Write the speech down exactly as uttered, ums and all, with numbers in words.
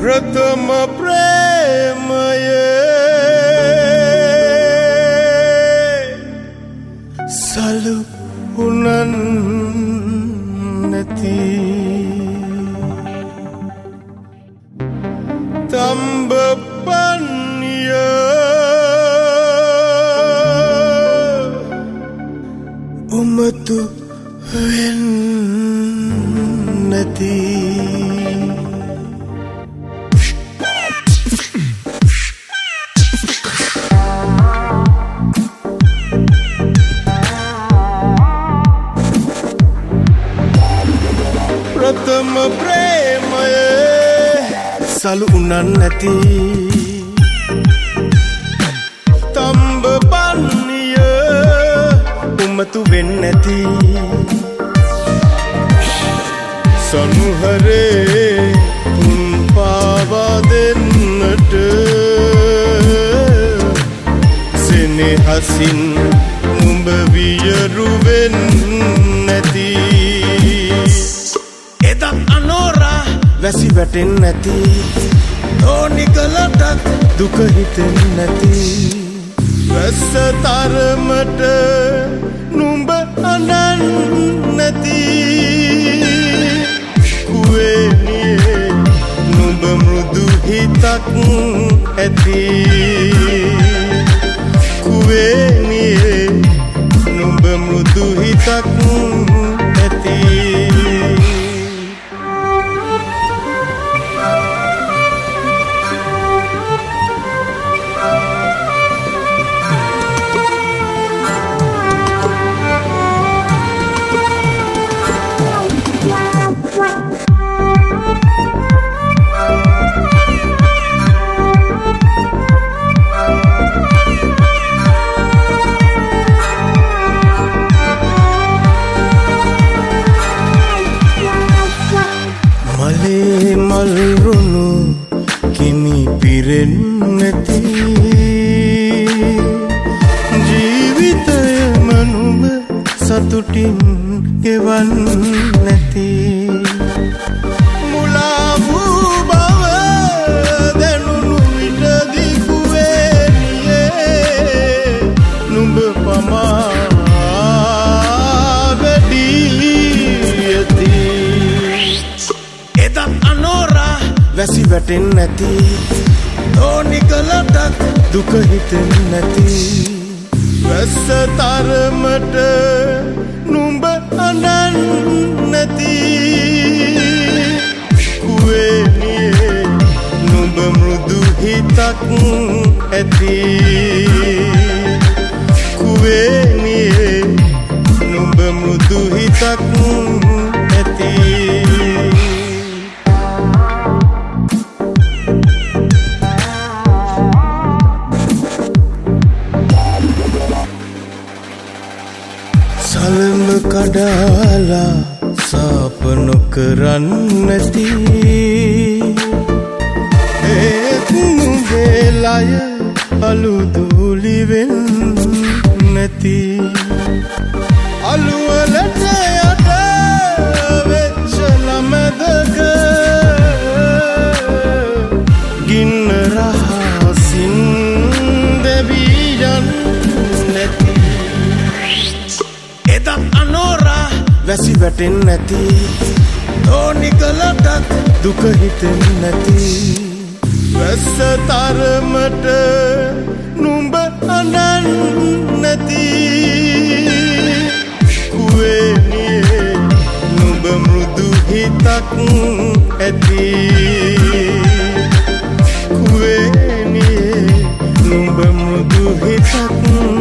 ප්‍රථම ප්‍රේමයේ සලු උනන් නැති තම්බ පන්නිය උමතු වෙන් නැති ප්‍රථම ප්‍රේමයේ සලු උනන් නැති තම්බ පන්නිය උමතු වෙන් නැති සනුහරේ උන් පාවා දෙන්නට සෙනෙහසින් නුඹ වියරු වෙන් නැති එදත් අනෝරා වැසි වැටෙන් නැති තෝනිකලටත් දුක හිතෙන් නැති වැස්ස තරමට නුඹ අනන් නැති කුවේනියේ නුඹ මෘදු හිතක් ඇති කුවේනියේ නුඹ මෘදු හිතක් ඇති මල්රුණු කිමි පිරෙන් නැති ජීවිතය මනුම සතුටින් ගෙවන් නැති මුලා වූ බව දැනුණු විට දිගුවේනියේ නුඹ පමා වැඩි ඇති එදත් අනෝරා වැසි වැටෙන් නැති තෝනිකලටත් දුක හිතෙන් නැති වැස්ස තරමට නුඹ අනන් නැති කුවේනියේ නුඹ මෘදු හිතක් ඇති කුවේනියේ නුඹ මෘදු හිතක් ඇති සලඹ කඩාලා සාප නොකරන් නැති ඒත් නුඹේ ලය අලුදූලි වෙන් නැති අලුවලට යට වෙච්ච ළමදක ගින්න රහසින් දෙවී යන් නැති එදත් අනෝරා වැසි වැටෙන් නැති තෝනිකලටත් දුක හිතෙන් නැති වැස්ස තරමට නුඹ අනන් නැති කුවේනියේ නුඹ මෘදු හිතක් ඇති කුවේනියේ නුඹ මෘදු හිතක්